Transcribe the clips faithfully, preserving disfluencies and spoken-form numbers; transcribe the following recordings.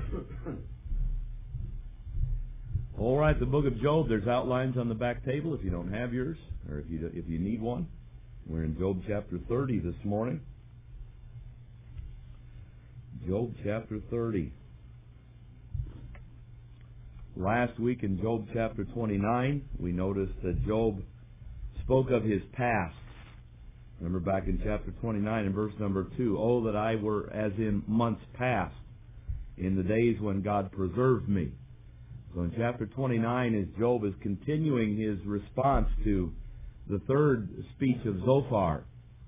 All right, the book of Job, there's outlines on the back table if you don't have yours, or if you if you need one. We're in Job chapter thirty this morning. Job chapter thirty. Last week in Job chapter twenty-nine, we noticed that Job spoke of his past. Remember back in chapter twenty-nine and verse number two, "Oh, that I were as in months past, in the days when God preserved me." So in chapter twenty-nine, as Job is continuing his response to the third speech of Zophar,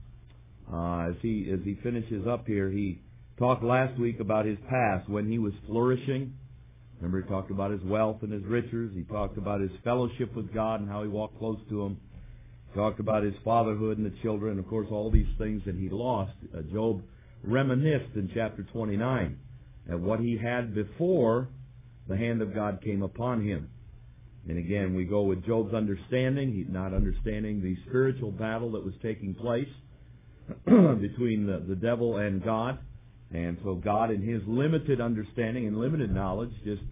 uh, as he as he finishes up here, he talked last week about his past when he was flourishing. Remember, he talked about his wealth and his riches. He talked about his fellowship with God and how he walked close to Him. He talked about his fatherhood and the children, and of course all these things that he lost. Uh, Job reminisced in chapter twenty-nine at what he had before the hand of God came upon him. And again, we go with Job's understanding. He's not understanding the spiritual battle that was taking place between the, the devil and God. And so God, in His limited understanding and limited knowledge, just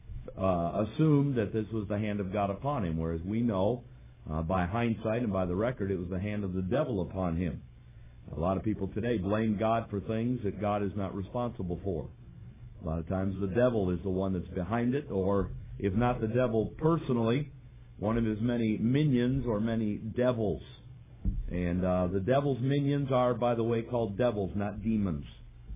uh, assumed that this was the hand of God upon him, whereas we know uh, by hindsight and by the record it was the hand of the devil upon him. A lot of people today blame God for things that God is not responsible for. A lot of times the devil is the one that's behind it, or if not the devil personally, one of his many minions or many devils. And uh, the devil's minions are, by the way, called devils, not demons.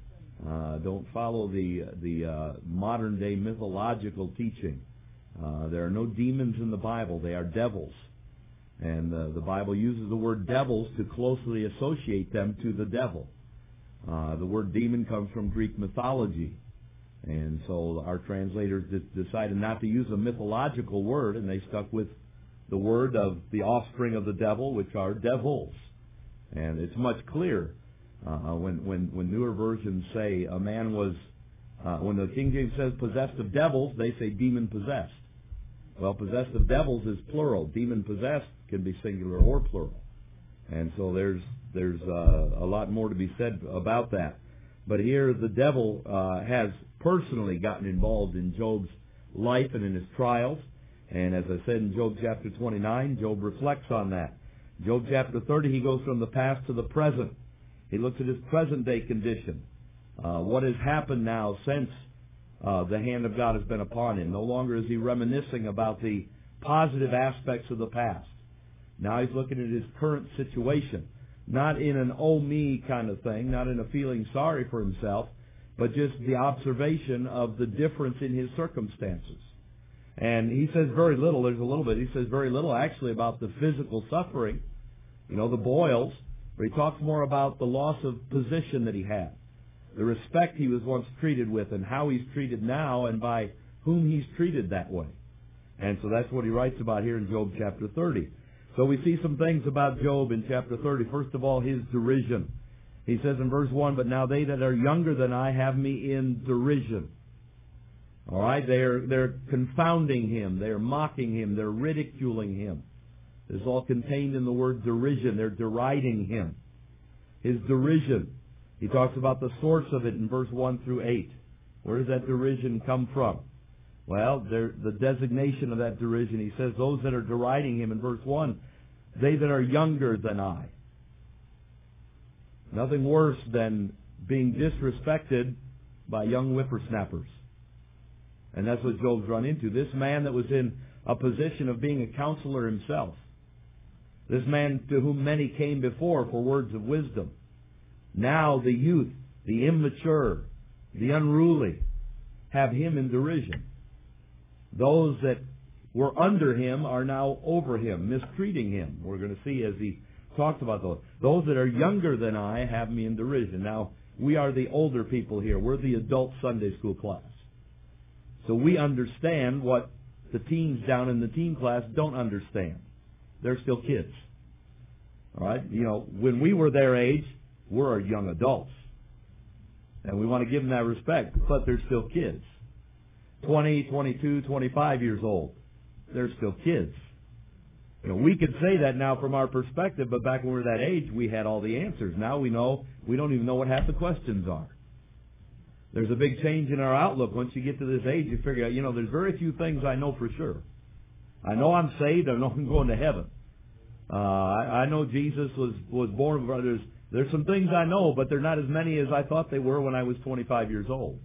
Uh, don't follow the the uh, modern day mythological teaching. Uh, there are no demons in the Bible; they are devils, and uh, the Bible uses the word devils to closely associate them to the devil. Uh, the word demon comes from Greek mythology, and so our translators de- decided not to use a mythological word, and they stuck with the word of the offspring of the devil, which are devils, and it's much clearer. Uh, when, when, when newer versions say a man was, uh, when the King James says possessed of devils, they say demon possessed. Well, possessed of devils is plural. Demon possessed can be singular or plural. And so there's, there's uh, a lot more to be said about that. But here the devil uh, has personally gotten involved in Job's life and in his trials. And as I said in Job chapter twenty-nine, Job reflects on that. Job chapter thirty, he goes from the past to the present. He looks at his present-day condition. Uh, what has happened now since uh, the hand of God has been upon him? No longer is he reminiscing about the positive aspects of the past. Now he's looking at his current situation. Not in an oh me kind of thing, not in a feeling sorry for himself, but just the observation of the difference in his circumstances. And he says very little, there's a little bit, he says very little actually about the physical suffering, you know, the boils. But he talks more about the loss of position that he had, the respect he was once treated with, and how he's treated now, and by whom he's treated that way. And so that's what he writes about here in Job chapter thirty. So we see some things about Job in chapter thirty. First of all, his derision. He says in verse one, "But now they that are younger than I have me in derision." All right, they're they're confounding him, they're mocking him, they're ridiculing him. This is all contained in the word derision. They're deriding him. His derision. He talks about the source of it in verse one through eight. Where does that derision come from? Well, the designation of that derision, he says, those that are deriding him in verse one, they that are younger than I. Nothing worse than being disrespected by young whippersnappers. And that's what Job's run into. This man that was in a position of being a counselor himself. This man to whom many came before for words of wisdom. Now the youth, the immature, the unruly have him in derision. Those that were under him are now over him, mistreating him. We're going to see as he talks about those. Those that are younger than I have me in derision. Now, we are the older people here. We're the adult Sunday school class. So we understand what the teens down in the teen class don't understand. They're still kids. All right? You know, when we were their age, we're young adults. And we want to give them that respect, but they're still kids. twenty, twenty-two, twenty-five years old. They're still kids. You know, we could say that now from our perspective, but back when we were that age, we had all the answers. Now we know, we don't even know what half the questions are. There's a big change in our outlook. Once you get to this age, you figure out, you know, there's very few things I know for sure. I know I'm saved. I know I'm going to heaven. Uh, I, I know Jesus was, was born of brothers. There's some things I know, but they're not as many as I thought they were when I was twenty-five years old.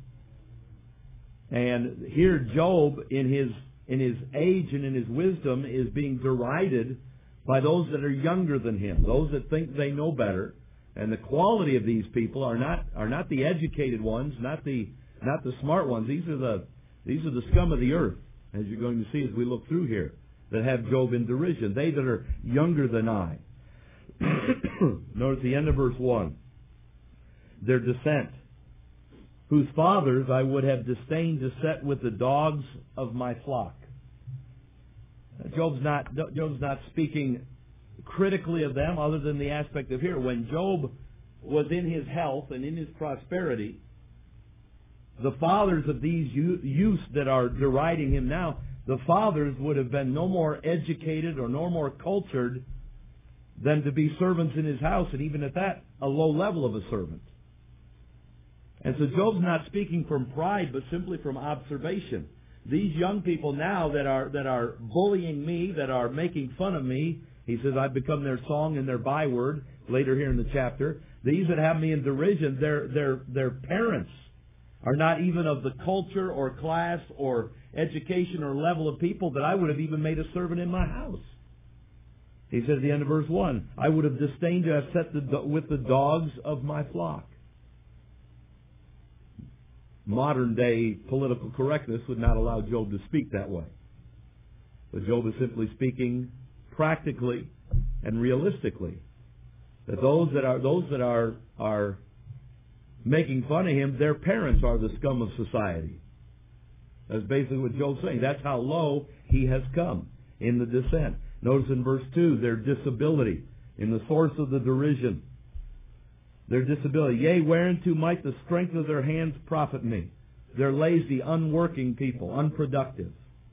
And here Job, in his in his age and in his wisdom, is being derided by those that are younger than him, those that think they know better. And the quality of these people are not are not the educated ones, not the not the smart ones. These are the these are the scum of the earth, as you're going to see as we look through here, that have Job in derision. They that are younger than I. Notice the end of verse one. Their descent, whose fathers I would have disdained to set with the dogs of my flock. Job's not Job's not speaking critically of them, other than the aspect of here. When Job was in his health and in his prosperity, the fathers of these youths that are deriding him now, the fathers would have been no more educated or no more cultured than to be servants in his house, and even at that, a low level of a servant. And so Job's not speaking from pride, but simply from observation. These young people now that are that are bullying me, that are making fun of me, he says, I've become their song and their byword, later here in the chapter. These that have me in derision, their their their parents are not even of the culture or class or education or level of people that I would have even made a servant in my house. He says at the end of verse one, I would have disdained to have set the, with the dogs of my flock. Modern day political correctness would not allow Job to speak that way. But Job is simply speaking practically and realistically. That those that are those that are are making fun of him, their parents are the scum of society. That's basically what Job's saying. That's how low he has come in the descent. Notice in verse two, their disability, in the source of the derision. Their disability. Yea, whereunto might the strength of their hands profit me? They're lazy, unworking people, unproductive.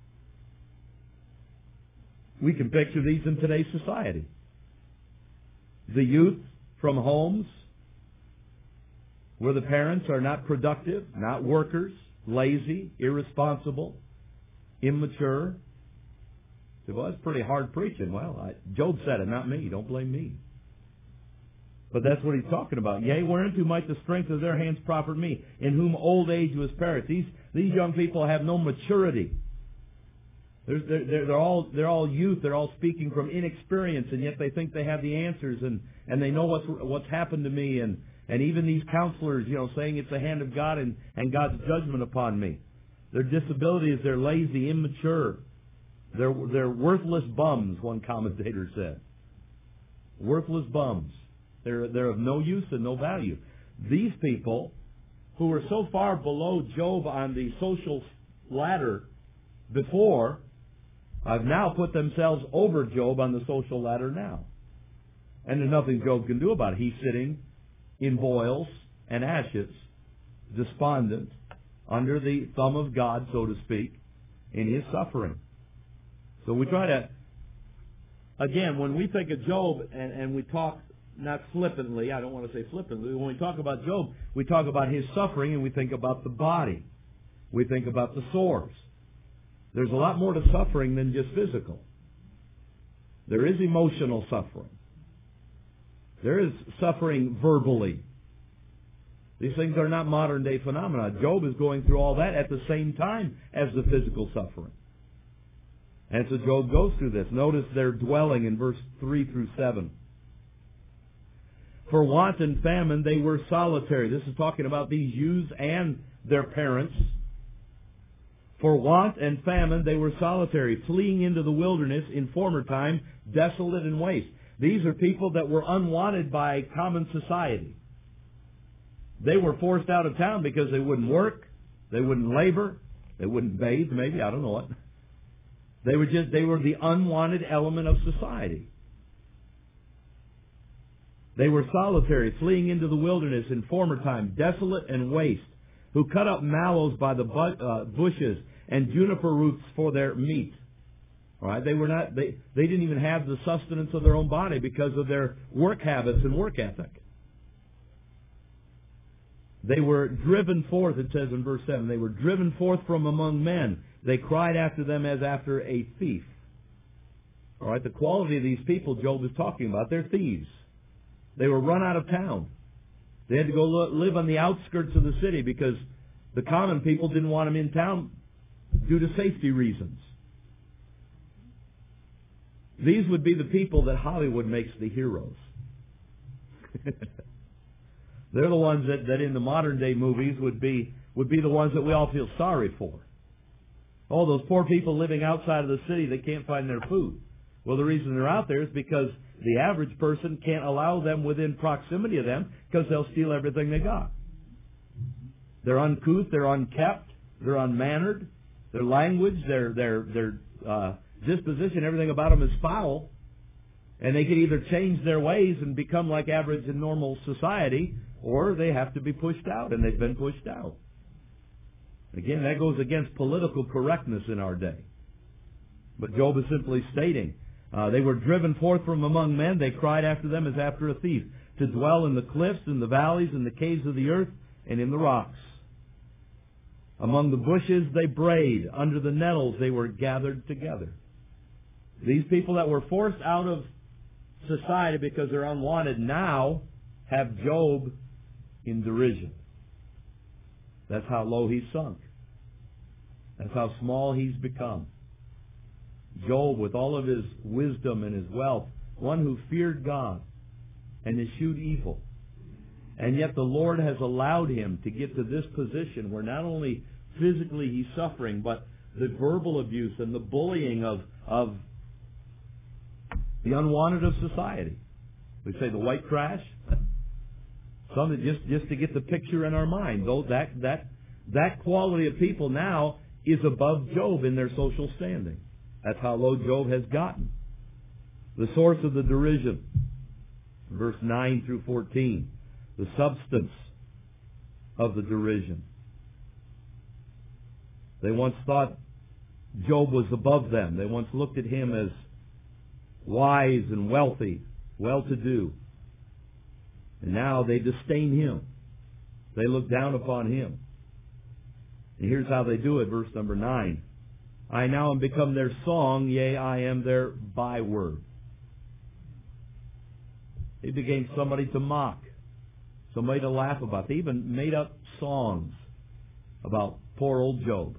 We can picture these in today's society. The youth from homes where the parents are not productive, not workers, lazy, irresponsible, immature. Well, that's pretty hard preaching. Well, I, Job said it, not me. Don't blame me. But that's what he's talking about. Yea, whereunto might the strength of their hands profit me, in whom old age was perished. These these young people have no maturity. They're, they're, they're all they're all youth. They're all speaking from inexperience, and yet they think they have the answers, and, and they know what's what's happened to me, and, and even these counselors, you know, saying it's the hand of God and, and God's judgment upon me. Their disability is they're lazy, immature. They're they're worthless bums, one commentator said. Worthless bums. They're they're of no use and no value. These people, who were so far below Job on the social ladder before, have now put themselves over Job on the social ladder now. And there's nothing Job can do about it. He's sitting in boils and ashes, despondent, under the thumb of God, so to speak, in his suffering. So we try to, again, when we think of Job and, and we talk, not flippantly, I don't want to say flippantly, when we talk about Job, we talk about his suffering and we think about the body. We think about the sores. There's a lot more to suffering than just physical. There is emotional suffering. There is suffering verbally. These things are not modern day phenomena. Job is going through all that at the same time as the physical suffering. And so Job goes through this. Notice their dwelling in verse three through seven. For want and famine they were solitary. This is talking about these youths and their parents. For want and famine they were solitary, fleeing into the wilderness in former time, desolate and waste. These are people that were unwanted by common society. They were forced out of town because they wouldn't work, they wouldn't labor, they wouldn't bathe, maybe, I don't know what. They were just they were the unwanted element of society. They were solitary, fleeing into the wilderness in former time, desolate and waste, who cut up mallows by the bushes and juniper roots for their meat. All right, they were not they, they didn't even have the sustenance of their own body because of their work habits and work ethic. They were driven forth, it says in verse seven, they were driven forth from among men. They cried after them as after a thief. All right, the quality of these people Job is talking about, they're thieves. They were run out of town. They had to go live on the outskirts of the city because the common people didn't want them in town due to safety reasons. These would be the people that Hollywood makes the heroes. They're the ones that, that in the modern day movies would be would be the ones that we all feel sorry for. Oh, those poor people living outside of the city that can't find their food. Well, the reason they're out there is because the average person can't allow them within proximity of them because they'll steal everything they got. They're uncouth, they're unkept, they're unmannered, their language, their their their uh, disposition, everything about them is foul. And they can either change their ways and become like average and normal society, or they have to be pushed out, and they've been pushed out. Again, that goes against political correctness in our day. But Job is simply stating, uh, they were driven forth from among men, they cried after them as after a thief, to dwell in the cliffs, in the valleys, in the caves of the earth, and in the rocks. Among the bushes they brayed, under the nettles they were gathered together. These people that were forced out of society because they're unwanted now have Job in derision. That's how low he's sunk. That's how small he's become. Job, with all of his wisdom and his wealth, one who feared God and eschewed evil. And yet the Lord has allowed him to get to this position where not only physically he's suffering, but the verbal abuse and the bullying of, of the unwanted of society. We say the white trash. Some just just to get the picture in our mind. Though that that that quality of people now is above Job in their social standing. That's how low Job has gotten. The source of the derision, verse nine through fourteen. The substance of the derision. They once thought Job was above them. They once looked at him as wise and wealthy, well-to-do. And now they disdain him. They look down upon him. And here's how they do it, verse number nine. I now am become their song, yea, I am their byword. They became somebody to mock, somebody to laugh about. They even made up songs about poor old Job.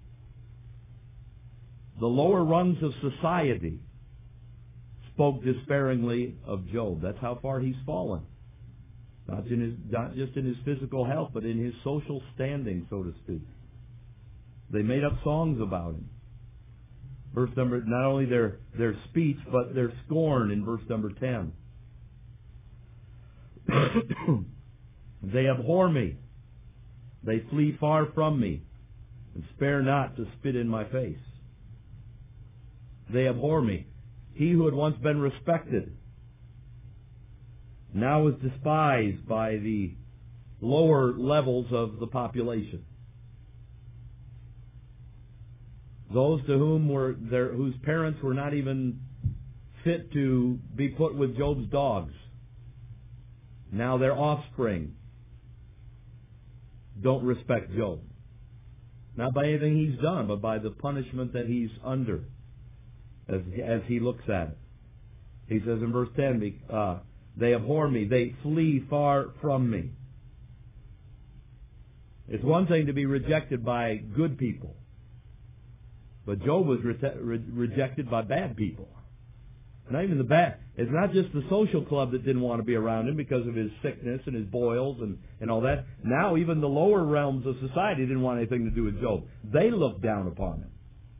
The lower rungs of society spoke despairingly of Job. That's how far he's fallen. Not, in his, not just in his physical health, but in his social standing, so to speak. They made up songs about him. Verse number, not only their, their speech, but their scorn in verse number ten. They abhor me. They flee far from me, and spare not to spit in my face. They abhor me. He who had once been respected now is despised by the lower levels of the population. Those to whom were their, whose parents were not even fit to be put with Job's dogs. Now their offspring don't respect Job. Not by anything he's done, but by the punishment that he's under as, as he looks at it. He says in verse ten, uh, they abhor me, they flee far from me. It's one thing to be rejected by good people, but Job was re- re- rejected by bad people. Not even the bad. It's not just the social club that didn't want to be around him because of his sickness and his boils and, and all that. Now even the lower realms of society didn't want anything to do with Job. They looked down upon him.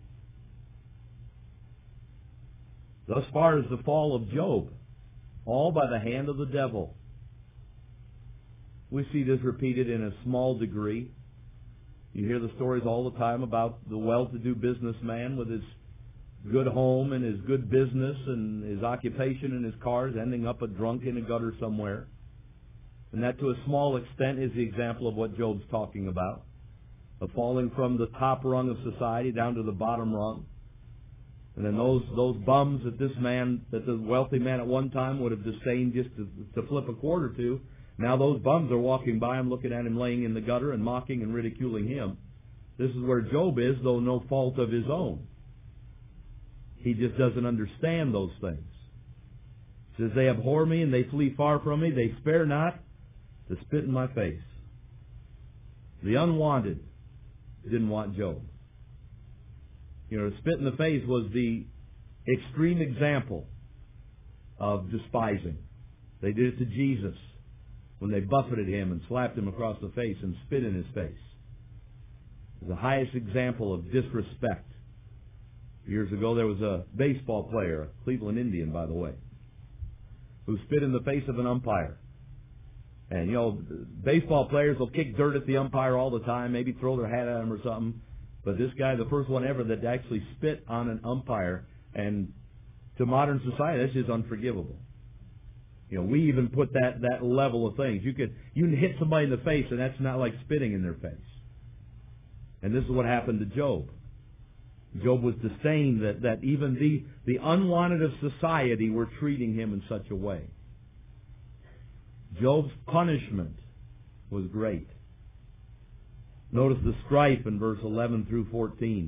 Thus far as the fall of Job, all by the hand of the devil. We see this repeated in a small degree. You hear the stories all the time about the well-to-do businessman with his good home and his good business and his occupation and his cars ending up a drunk in a gutter somewhere. And that to a small extent is the example of what Job's talking about. Of falling from the top rung of society down to the bottom rung. And then those those bums that this man, that the wealthy man at one time would have disdained just to, to flip a quarter to, Now those bums are walking by him, looking at him laying in the gutter and mocking and ridiculing him. This is where Job is, though no fault of his own. He just doesn't understand those things. It says, they abhor me and they flee far from me. They spare not to spit in my face. The unwanted didn't want Job. You know, to spit in the face was the extreme example of despising. They did it to Jesus when they buffeted him and slapped him across the face and spit in his face. It was the highest example of disrespect. Years ago there was a baseball player, a Cleveland Indian by the way, who spit in the face of an umpire. And, you know, baseball players will kick dirt at the umpire all the time, maybe throw their hat at him or something. But this guy, the first one ever that actually spit on an umpire, and to modern society, that's just unforgivable. You know, we even put that, that level of things. You could you can hit somebody in the face, and that's not like spitting in their face. And this is what happened to Job. Job was disdained that, that even the, the unwanted of society were treating him in such a way. Job's punishment was great. Notice the strife in verse eleven through fourteen.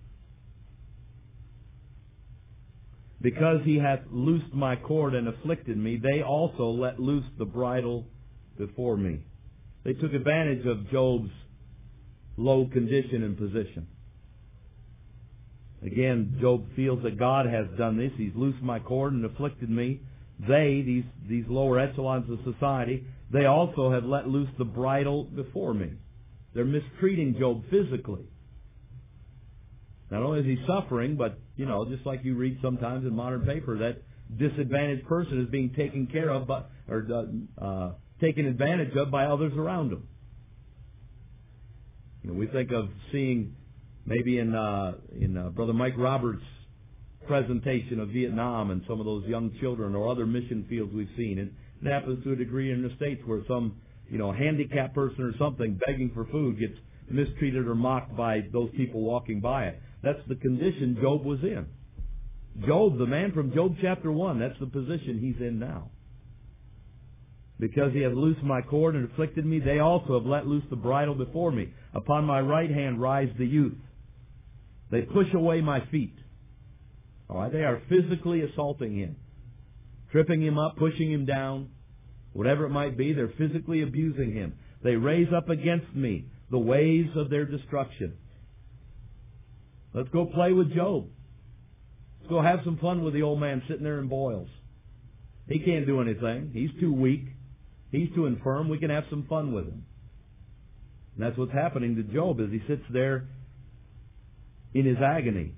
Because he hath loosed my cord and afflicted me, they also let loose the bridle before me. They took advantage of Job's low condition and position. Again, Job feels that God has done this. He's loosed my cord and afflicted me. They, these, these lower echelons of society, they also have let loose the bridle before me. They're mistreating Job physically. Not only is he suffering, but, you know, just like you read sometimes in modern paper, that disadvantaged person is being taken care of, by, or uh, uh, taken advantage of by others around him. You know, we think of seeing maybe in uh, in uh, Brother Mike Roberts' presentation of Vietnam and some of those young children or other mission fields we've seen. And it happens to a degree in the States where some, you know, handicapped person or something begging for food gets mistreated or mocked by those people walking by it. That's the condition Job was in. Job, the man from Job chapter one, that's the position he's in now. Because he hath loosed my cord and afflicted me, they also have let loose the bridle before me. Upon my right hand rise the youth. They push away my feet. All right, they are physically assaulting him, tripping him up, pushing him down, whatever it might be. They're physically abusing him. They raise up against me the ways of their destruction. Let's go play with Job. Let's go have some fun with the old man sitting there in boils. He can't do anything. He's too weak. He's too infirm. We can have some fun with him. And that's what's happening to Job as he sits there in his agony.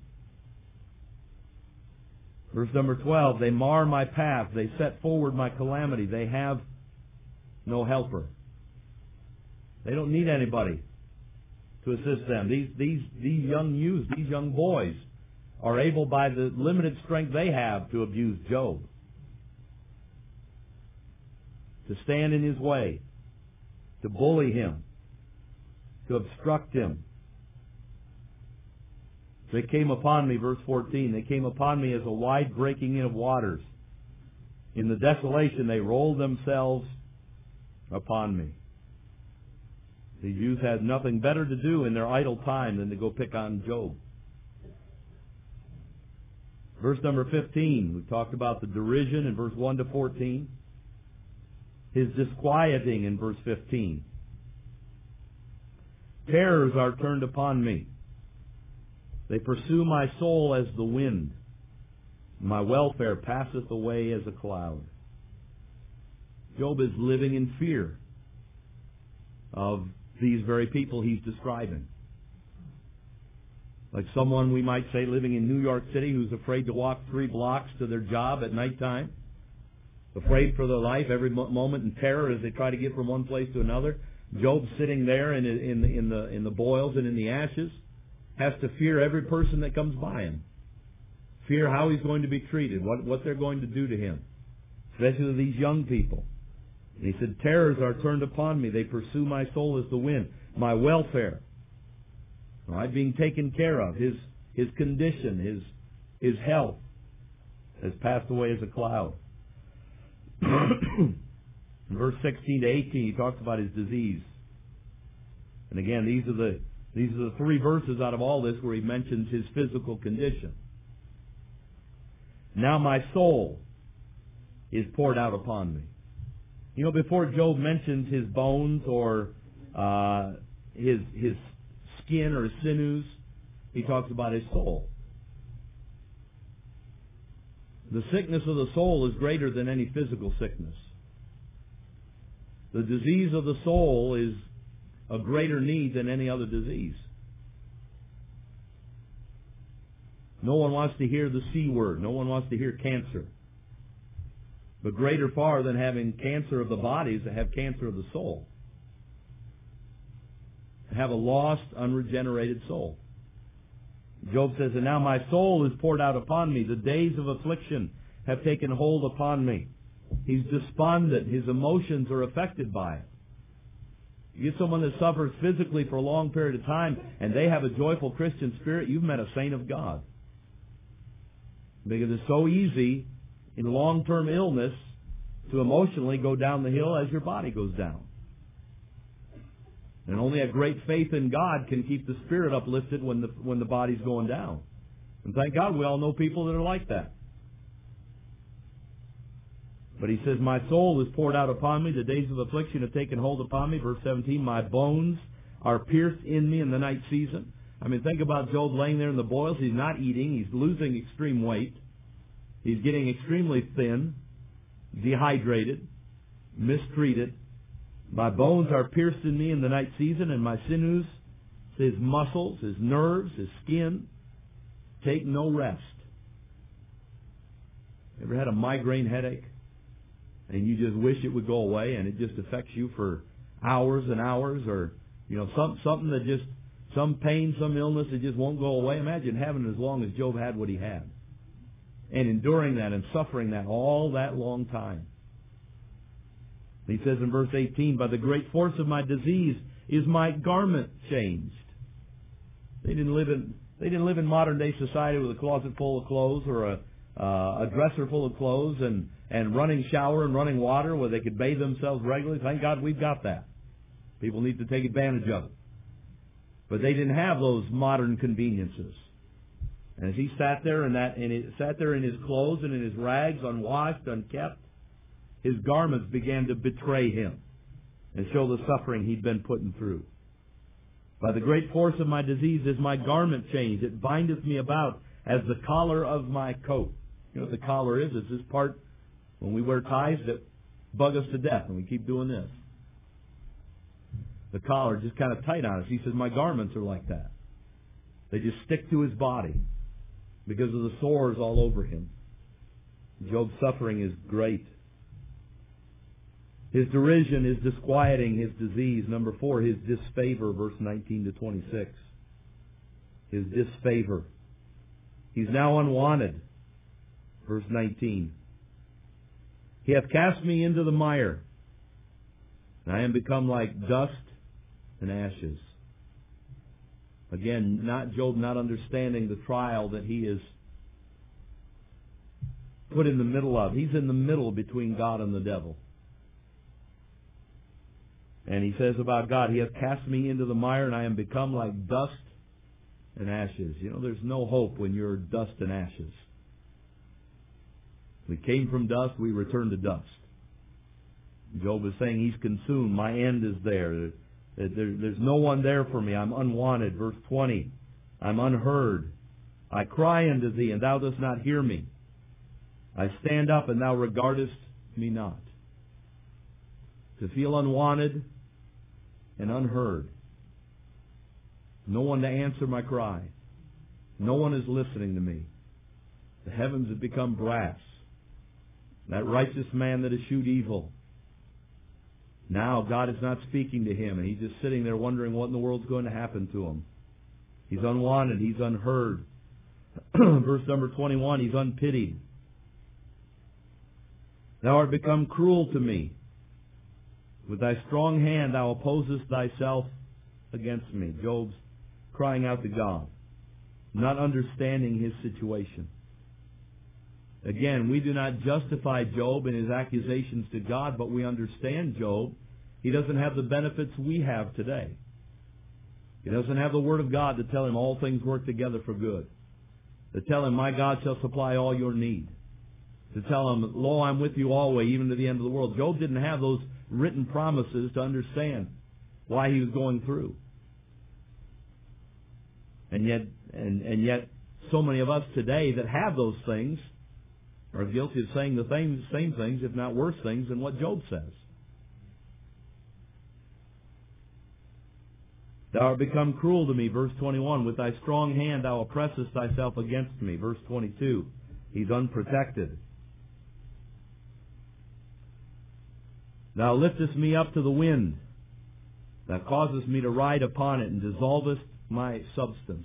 Verse number twelve, they mar my path. They set forward my calamity. They have no helper. They don't need anybody to assist them. These, these, these young youths, these young boys are able by the limited strength they have to abuse Job, to stand in his way, to bully him, to obstruct him. They came upon me, verse fourteen, they came upon me as a wide breaking in of waters. In the desolation they rolled themselves upon me. These youths had nothing better to do in their idle time than to go pick on Job. Verse number fifteen, we talked about the derision in verse one to fourteen. His disquieting in verse fifteen. Terrors are turned upon me. They pursue my soul as the wind. My welfare passeth away as a cloud. Job is living in fear of these very people he's describing. Like someone, we might say, living in New York City who's afraid to walk three blocks to their job at nighttime, afraid for their life every moment in terror as they try to get from one place to another. Job sitting there in, in, in, the, in the boils and in the ashes has to fear every person that comes by him. Fear how he's going to be treated, what, what they're going to do to him, especially these young people. And he said, terrors are turned upon me. They pursue my soul as the wind. My welfare, all right, being taken care of, his, his condition, his, his health has passed away as a cloud. In verse sixteen to eighteen, he talks about his disease. And again, these are the these are the three verses out of all this where he mentions his physical condition. Now my soul is poured out upon me. You know, before Job mentions his bones or uh, his his skin or his sinews, he talks about his soul. The sickness of the soul is greater than any physical sickness. The disease of the soul is a greater need than any other disease. No one wants to hear the C word. No one wants to hear cancer. But greater far than having cancer of the body is to have cancer of the soul. To have a lost, unregenerated soul. Job says, and now my soul is poured out upon me. The days of affliction have taken hold upon me. He's despondent. His emotions are affected by it. You get someone that suffers physically for a long period of time and they have a joyful Christian spirit, you've met a saint of God. Because it's so easy in long-term illness to emotionally go down the hill as your body goes down. And only a great faith in God can keep the spirit uplifted when the when the body's going down. And thank God we all know people that are like that. But he says, my soul is poured out upon me. The days of affliction have taken hold upon me. Verse seventeen, my bones are pierced in me in the night season. I mean, think about Job laying there in the boils. He's not eating. He's losing extreme weight. He's getting extremely thin, dehydrated, mistreated. My bones are pierced in me in the night season, and my sinews, his muscles, his nerves, his skin, take no rest. Ever had a migraine headache? And you just wish it would go away, and it just affects you for hours and hours, or, you know, some, something that just, some pain, some illness that just won't go away. Imagine having it as long as Job had what he had. And enduring that and suffering that all that long time. He says in verse eighteen, by the great force of my disease is my garment changed. They didn't live in they didn't live in modern day society with a closet full of clothes or a uh, a dresser full of clothes and, and running shower and running water where they could bathe themselves regularly. Thank God we've got that. People need to take advantage of it. But they didn't have those modern conveniences. And as he sat there in that and he sat there in his clothes and in his rags, unwashed, unkept, his garments began to betray him and show the suffering he'd been putting through. By the great force of my disease is my garment changed. It bindeth me about as the collar of my coat. You know what the collar is? It's this part when we wear ties that bug us to death and we keep doing this. The collar just kind of tight on us. He says, my garments are like that. They just stick to his body because of the sores all over him. Job's suffering is great. His derision is disquieting his disease. Number four, his disfavor, verse nineteen to twenty-six. His disfavor. He's now unwanted. Verse nineteen. He hath cast me into the mire, and I am become like dust and ashes. Again, not Job not understanding the trial that he is put in the middle of. He's in the middle between God and the devil. And he says about God, he hath cast me into the mire, and I am become like dust and ashes. You know, there's no hope when you're dust and ashes. We came from dust, we return to dust. Job is saying he's consumed. My end is there. There, There's no one there for me. I'm unwanted. Verse twenty. I'm unheard. I cry unto thee, and thou dost not hear me. I stand up, and thou regardest me not. To feel unwanted and unheard. No one to answer my cry. No one is listening to me. The heavens have become brass. That righteous man that eschewed evil. Now God is not speaking to him, and he's just sitting there wondering what in the world's going to happen to him. He's unwanted. He's unheard. Verse number twenty-one, he's unpitied. Thou art become cruel to me. With thy strong hand thou opposest thyself against me. Job's crying out to God, not understanding his situation. Again, we do not justify Job in his accusations to God, but we understand Job. He doesn't have the benefits we have today. He doesn't have the Word of God to tell him all things work together for good. To tell him, my God shall supply all your need. To tell him, lo, I'm with you always, even to the end of the world. Job didn't have those written promises to understand why he was going through. And yet, and, and yet, so many of us today that have those things are guilty of saying the same, same things, if not worse things, than what Job says. Thou art become cruel to me, verse twenty-one. With thy strong hand thou oppressest thyself against me, verse twenty-two. He's unprotected. Thou liftest me up to the wind. Thou causest me to ride upon it, and dissolvest my substance.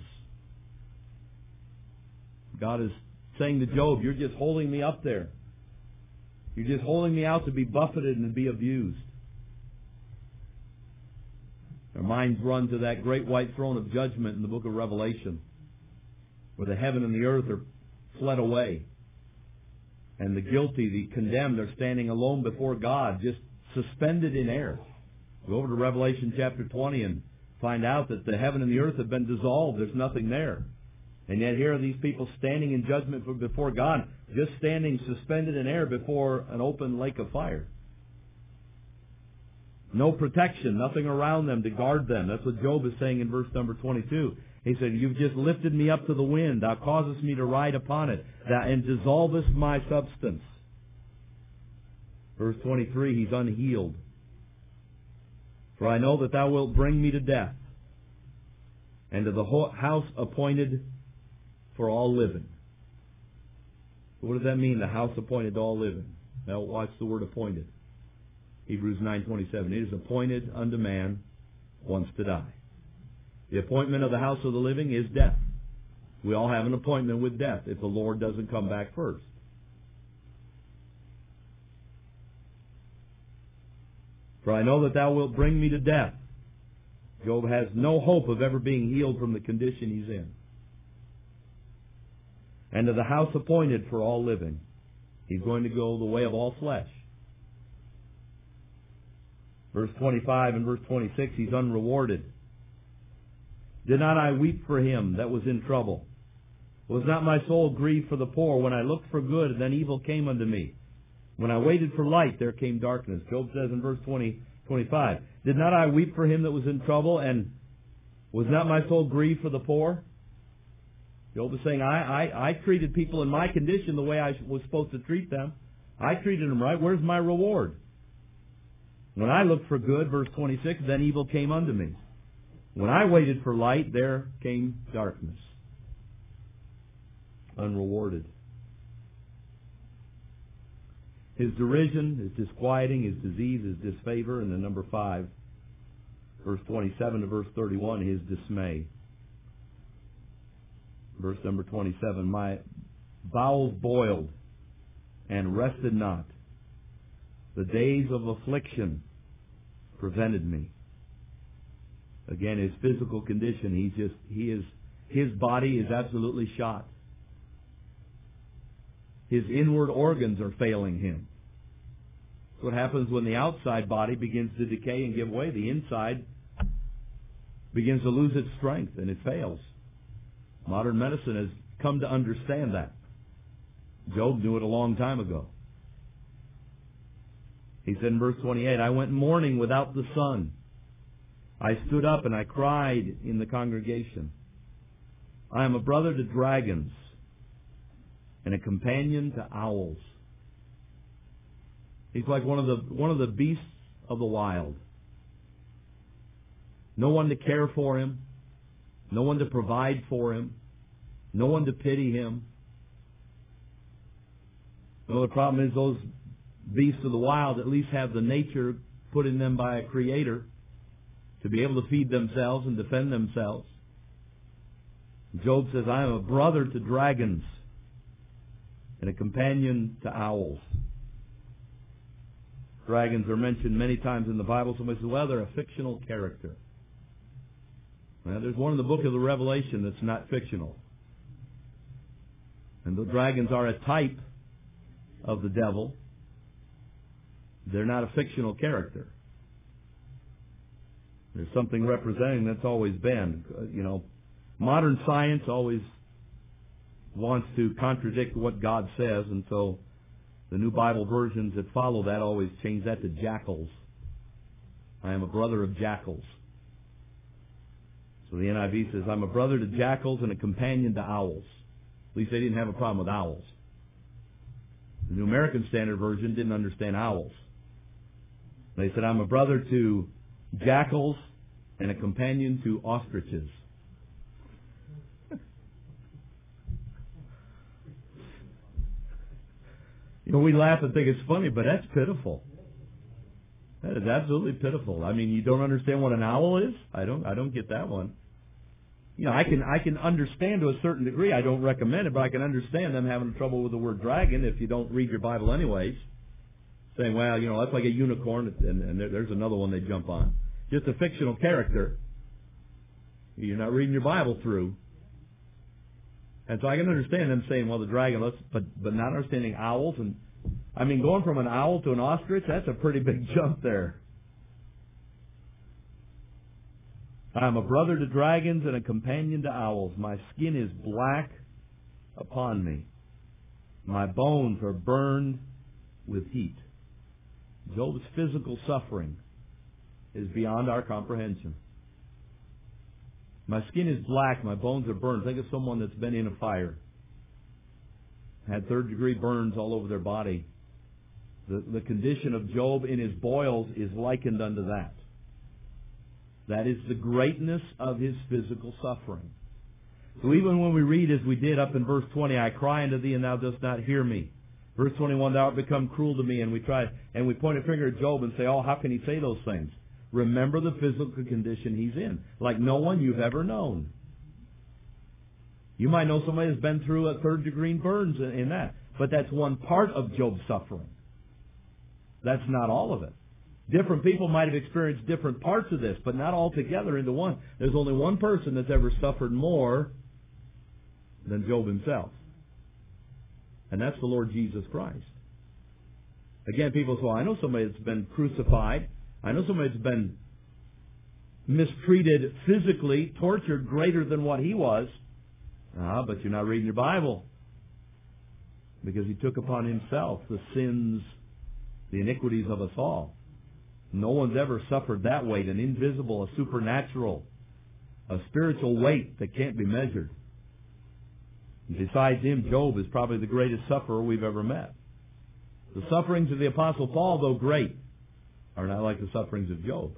God is saying to Job, you're just holding me up there. You're just holding me out to be buffeted and to be abused. Our minds run to that great white throne of judgment in the book of Revelation, where the heaven and the earth are fled away. And the guilty, the condemned, are standing alone before God, just suspended in air. Go over to Revelation chapter twenty and find out that the heaven and the earth have been dissolved. There's nothing there. And yet here are these people standing in judgment before God, just standing suspended in air before an open lake of fire. No protection, nothing around them to guard them. That's what Job is saying in verse number twenty-two. He said, you've just lifted me up to the wind. Thou causest me to ride upon it, thou, and dissolvest my substance. Verse twenty-three, he's unhealed. For I know that thou wilt bring me to death, and to the house appointed for all living. What does that mean, the house appointed to all living? Now, watch the word appointed. Hebrews nine twenty-seven. It is appointed unto man once to die. The appointment of the house of the living is death. We all have an appointment with death if the Lord doesn't come back first. For I know that thou wilt bring me to death. Job has no hope of ever being healed from the condition he's in. And to the house appointed for all living. He's going to go the way of all flesh. Verse twenty-five and verse twenty-six, he's unrewarded. Did not I weep for him that was in trouble? Was not my soul grieved for the poor when I looked for good, and then evil came unto me? When I waited for light, there came darkness. Job says in verse twenty, twenty-five, did not I weep for him that was in trouble, and was not my soul grieved for the poor? Job is saying, I, I, I treated people in my condition the way I was supposed to treat them. I treated them right. Where's my reward? When I looked for good, verse twenty-six, then evil came unto me. When I waited for light, there came darkness. Unrewarded. His derision, his disquieting, his disease, his disfavor, and then number five, verse twenty-seven to verse thirty-one, his dismay. Verse number twenty-seven, my bowels boiled and rested not. The days of affliction prevented me. Again, his physical condition, he just, he is, his body is absolutely shot. His inward organs are failing him. That's what happens when the outside body begins to decay and give way. The inside begins to lose its strength and it fails. Modern medicine has come to understand that. Job knew it a long time ago. He said in verse twenty-eight, I went mourning without the sun. I stood up and I cried in the congregation. I am a brother to dragons and a companion to owls. He's like one of the one of the beasts of the wild. No one to care for him, no one to provide for him, no one to pity him. Well, the problem is those beasts of the wild at least have the nature put in them by a creator to be able to feed themselves and defend themselves. Job says, I am a brother to dragons and a companion to owls. Dragons are mentioned many times in the Bible. Somebody says, well, they're a fictional character. Well, there's one in the book of the Revelation that's not fictional. And the dragons are a type of the devil. They're not a fictional character. There's something representing that's always been. You know, modern science always wants to contradict what God says, and so the New Bible versions that follow that always change that to jackals. I am a brother of jackals. So the N I V says, I'm a brother to jackals and a companion to owls. At least they didn't have a problem with owls. The New American Standard Version didn't understand owls. They said, I'm a brother to jackals and a companion to ostriches. You know, we laugh and think it's funny, but that's pitiful. That is absolutely pitiful. I mean, you don't understand what an owl is? I don't I don't get that one. You know, I can I can understand to a certain degree. I don't recommend it, but I can understand them having trouble with the word dragon if you don't read your Bible anyways. Saying, well, you know, that's like a unicorn, and, and there, there's another one they jump on. Just a fictional character. You're not reading your Bible through. And so I can understand them saying, well, the dragon, let's, but but not understanding owls. And I mean, going from an owl to an ostrich, that's a pretty big jump there. I'm a brother to dragons and a companion to owls. My skin is black upon me. My bones are burned with heat. Job's physical suffering is beyond our comprehension. My skin is black, my bones are burned. Think of someone that's been in a fire, had third degree burns all over their body. The, the condition of Job in his boils is likened unto that. That is the greatness of his physical suffering. So even when we read as we did up in verse twenty, I cry unto thee and thou dost not hear me. Verse twenty-one, thou art become cruel to me, and we try and we point a finger at Job and say, oh, how can he say those things? Remember the physical condition he's in, like no one you've ever known. You might know somebody that's been through a third degree burns in, in that, but that's one part of Job's suffering. That's not all of it. Different people might have experienced different parts of this, but not all together into one. There's only one person that's ever suffered more than Job himself, and that's the Lord Jesus Christ. Again, people say, well, I know somebody that's been crucified. I know somebody that's been mistreated physically, tortured greater than what he was. Ah, but you're not reading your Bible. Because he took upon himself the sins, the iniquities of us all. No one's ever suffered that weight, an invisible, a supernatural, a spiritual weight that can't be measured. Besides him, Job is probably the greatest sufferer we've ever met. The sufferings of the Apostle Paul, though great, are not like the sufferings of Job.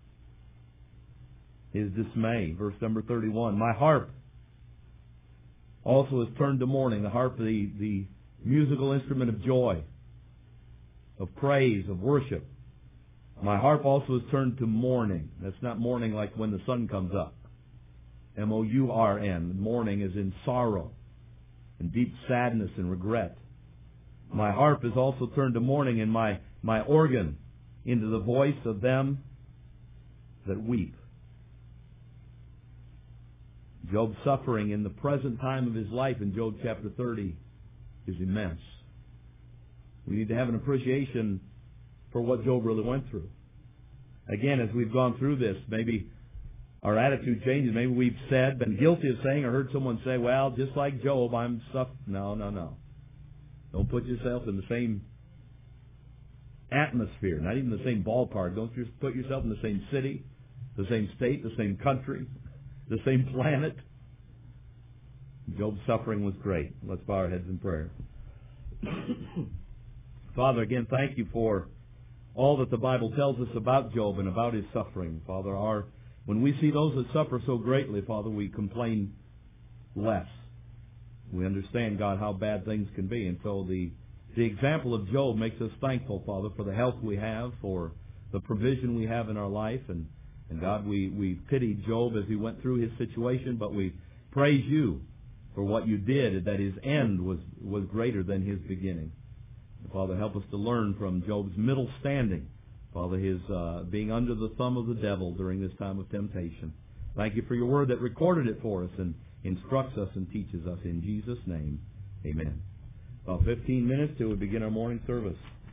His dismay, verse number thirty-one. My harp also is turned to mourning. The harp, the, the musical instrument of joy, of praise, of worship. My harp also is turned to mourning. That's not mourning like when the sun comes up. M O U R N. Mourning is in sorrow and deep sadness and regret. My harp is also turned to mourning, and my, my organ into the voice of them that weep. Job's suffering in the present time of his life in Job chapter thirty is immense. We need to have an appreciation for what Job really went through. Again, as we've gone through this, maybe our attitude changes. Maybe we've said, been guilty of saying, or heard someone say, well, just like Job, I'm suffering. No, no, no. Don't put yourself in the same atmosphere, not even the same ballpark. Don't just put yourself in the same city, the same state, the same country, the same planet. Job's suffering was great. Let's bow our heads in prayer. Father, again, thank you for all that the Bible tells us about Job and about his suffering. Father, our, when we see those that suffer so greatly, Father, we complain less. We understand, God, how bad things can be. And so the, the example of Job makes us thankful, Father, for the health we have, for the provision we have in our life. And, and God, we, we pity Job as he went through his situation, but we praise you for what you did, that his end was, was greater than his beginning. And Father, help us to learn from Job's middle standing, Father, his uh, being under the thumb of the devil during this time of temptation. Thank you for your word that recorded it for us and instructs us and teaches us. In Jesus' name, amen. About fifteen minutes till we begin our morning service.